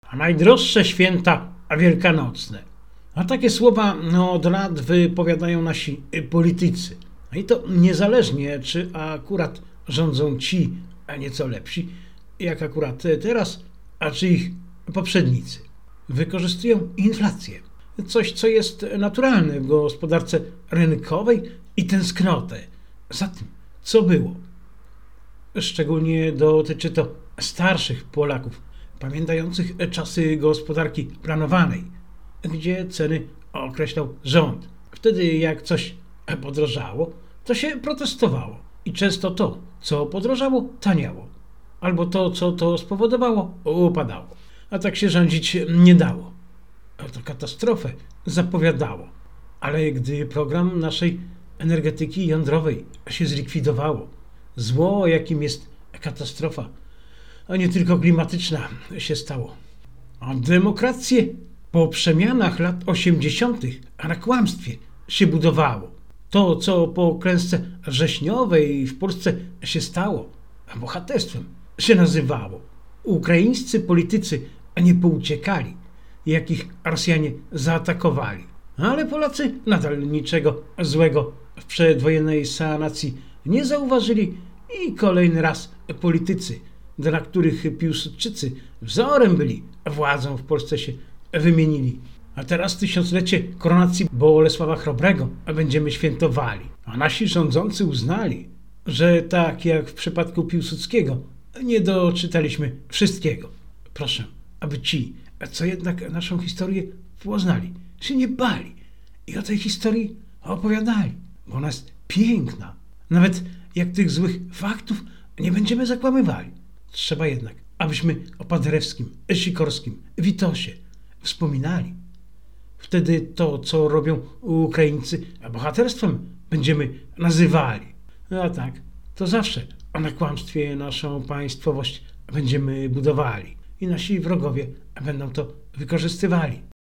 a najdroższe święta wielkanocne. A takie słowa od lat wypowiadają nasi politycy. I to niezależnie, czy akurat rządzą ci, a nieco lepsi, jak akurat teraz, a czy ich poprzednicy. Wykorzystują inflację. Coś, co jest naturalne w gospodarce rynkowej i tęsknotę za tym, co było. Szczególnie dotyczy to starszych Polaków, pamiętających czasy gospodarki planowanej, gdzie ceny określał rząd. Wtedy jak coś podrożało, to się protestowało i często to, co podrożało, taniało, albo to, co to spowodowało, upadało. A tak się rządzić nie dało. To katastrofę zapowiadało. Ale gdy program naszej energetyki jądrowej się zlikwidowało, zło, jakim jest katastrofa, a nie tylko klimatyczna, się stało. A demokrację po przemianach lat 80. a na kłamstwie się budowało. To, co po klęsce wrześniowej w Polsce się stało, a bohaterstwem się nazywało. Ukraińscy politycy nie pouciekali, jak ich Rosjanie zaatakowali. Ale Polacy nadal niczego złego w przedwojennej sanacji nie zauważyli i kolejny raz politycy, dla których Piłsudczycy wzorem byli, władzą w Polsce się wymienili. A teraz 1000-lecie koronacji Bolesława Chrobrego będziemy świętowali. A nasi rządzący uznali, że tak jak w przypadku Piłsudskiego, nie doczytaliśmy wszystkiego. Proszę, aby ci, co jednak naszą historię poznali, się nie bali i o tej historii opowiadali, bo ona jest piękna. Nawet jak tych złych faktów nie będziemy zakłamywali. Trzeba jednak, abyśmy o Paderewskim, Sikorskim, Witosie wspominali. Wtedy to, co robią Ukraińcy, bohaterstwem będziemy nazywali. A tak, to zawsze na kłamstwie naszą państwowość będziemy budowali i nasi wrogowie będą to wykorzystywali.